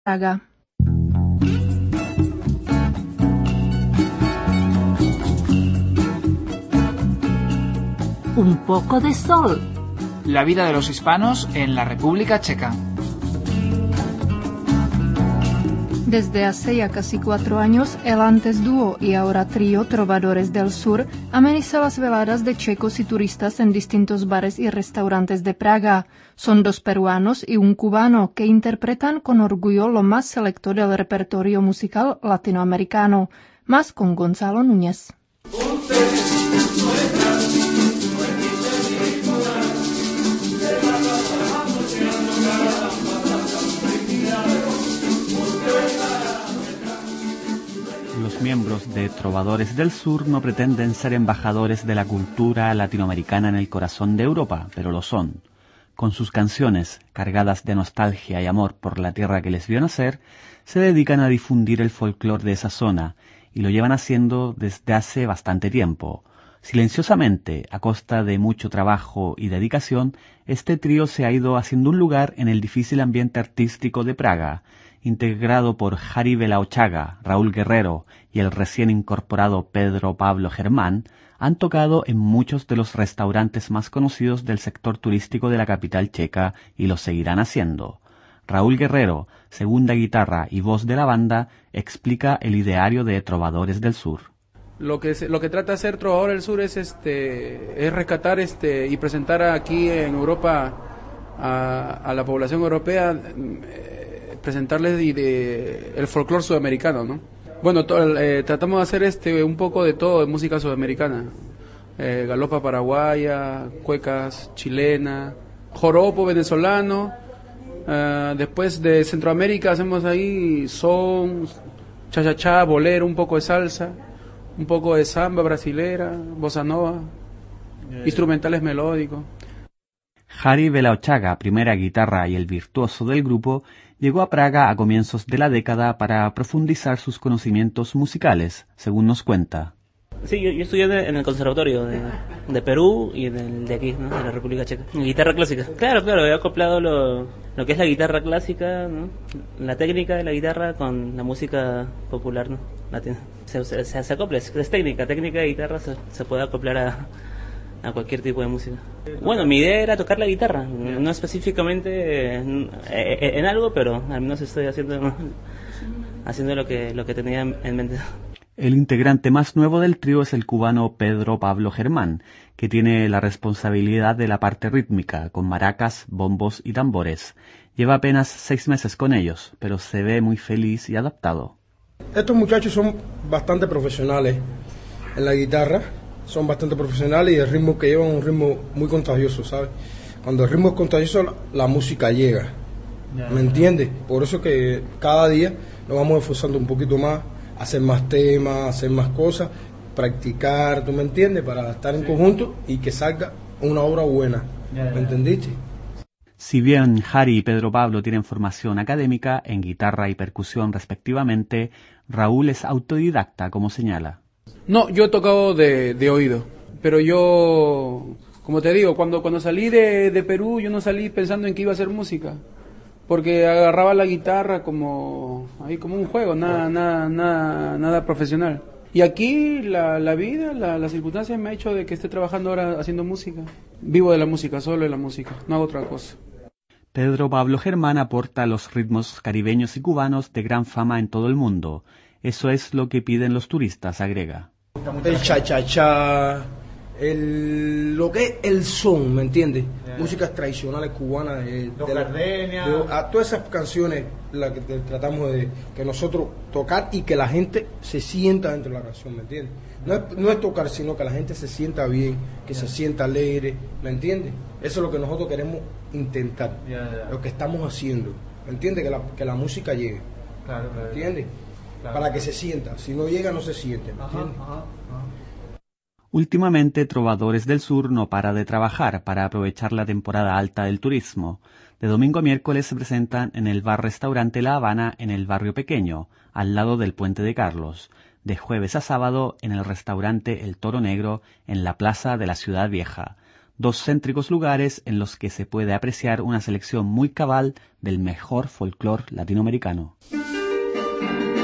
Praga. Un poco de sol. La vida de los hispanos en la República Checa. Desde hace ya casi 4 años, el antes dúo y ahora trío Trovadores del Sur ameniza las veladas de checos y turistas en distintos bares y restaurantes de Praga. Son 2 peruanos y un cubano que interpretan con orgullo lo más selecto del repertorio musical latinoamericano, más con Gonzalo Núñez. Los miembros de Trovadores del Sur no pretenden ser embajadores de la cultura latinoamericana en el corazón de Europa, pero lo son. Con sus canciones, cargadas de nostalgia y amor por la tierra que les vio nacer, se dedican a difundir el folclore de esa zona, y lo llevan haciendo desde hace bastante tiempo. Silenciosamente, a costa de mucho trabajo y dedicación, este trío se ha ido haciendo un lugar en el difícil ambiente artístico de Praga, integrado por Jari Belochaga, Raúl Guerrero y el recién incorporado Pedro Pablo Germán. Han tocado en muchos de los restaurantes más conocidos del sector turístico de la capital checa y lo seguirán haciendo. Raúl Guerrero, segunda guitarra y voz de la banda, explica el ideario de Trovadores del Sur. Lo que trata de hacer Trovadores del Sur es rescatar y presentar aquí en Europa a la población europea, presentarles el folclore sudamericano, ¿no? Bueno, tratamos de hacer un poco de todo de música sudamericana, galopa paraguaya, cuecas chilena, joropo venezolano, después de Centroamérica hacemos ahí son, cha-cha-cha, bolero, un poco de salsa, un poco de samba brasilera, bossa nova, instrumentales melódicos. Jari Belochaga, primera guitarra y el virtuoso del grupo, llegó a Praga a comienzos de la década para profundizar sus conocimientos musicales, según nos cuenta. Sí, yo estudié en el conservatorio de Perú y de aquí, ¿no? De la República Checa. Guitarra clásica. Claro, he acoplado lo que es la guitarra clásica, ¿no? La técnica de la guitarra con la música popular, ¿no? Latina. Se acopla, es técnica de guitarra se puede acoplar a cualquier tipo de música. Bueno, mi idea era tocar la guitarra, no específicamente en algo, pero al menos estoy haciendo lo que tenía en mente. El integrante más nuevo del trío es el cubano Pedro Pablo Germán, que tiene la responsabilidad de la parte rítmica, con maracas, bombos y tambores. Lleva apenas 6 meses con ellos, pero se ve muy feliz y adaptado. Estos muchachos son bastante profesionales en la guitarra, son bastante profesionales y el ritmo que llevan es un ritmo muy contagioso, ¿sabes? Cuando el ritmo es contagioso, la música llega, ¿me entiendes? Por eso que cada día nos vamos esforzando un poquito más, hacer más temas, hacer más cosas, practicar, ¿tú me entiendes? Para estar en conjunto y que salga una obra buena, ¿me entendiste? Si bien Jari y Pedro Pablo tienen formación académica en guitarra y percusión respectivamente, Raúl es autodidacta, como señala. No, yo he tocado de oído, pero yo, como te digo, cuando salí de Perú, yo no salí pensando en que iba a hacer música, porque agarraba la guitarra como un juego, nada profesional. Y aquí la vida, las circunstancias me ha hecho de que esté trabajando ahora haciendo música. Vivo de la música, solo de la música, no hago otra cosa. Pedro Pablo Germán aporta los ritmos caribeños y cubanos de gran fama en todo el mundo. Eso es lo que piden los turistas, agrega. El cha-cha-cha, lo que es el son, ¿me entiendes? Músicas tradicionales cubanas, todas esas canciones las que tratamos de que nosotros tocar y que la gente se sienta dentro de la canción, ¿me entiendes? No es tocar, sino que la gente se sienta bien, que se sienta alegre, ¿me entiendes? Eso es lo que nosotros queremos intentar, lo que estamos haciendo, ¿me entiendes? Que la música llegue, ¿me entiendes? Claro. Para que se sienta, si no llega no se siente, ¿me entiendes? Últimamente, Trovadores del Sur no para de trabajar para aprovechar la temporada alta del turismo. De domingo a miércoles se presentan en el bar-restaurante La Habana en el Barrio Pequeño, al lado del Puente de Carlos. De jueves a sábado en el restaurante El Toro Negro en la Plaza de la Ciudad Vieja. 2 céntricos lugares en los que se puede apreciar una selección muy cabal del mejor folclore latinoamericano.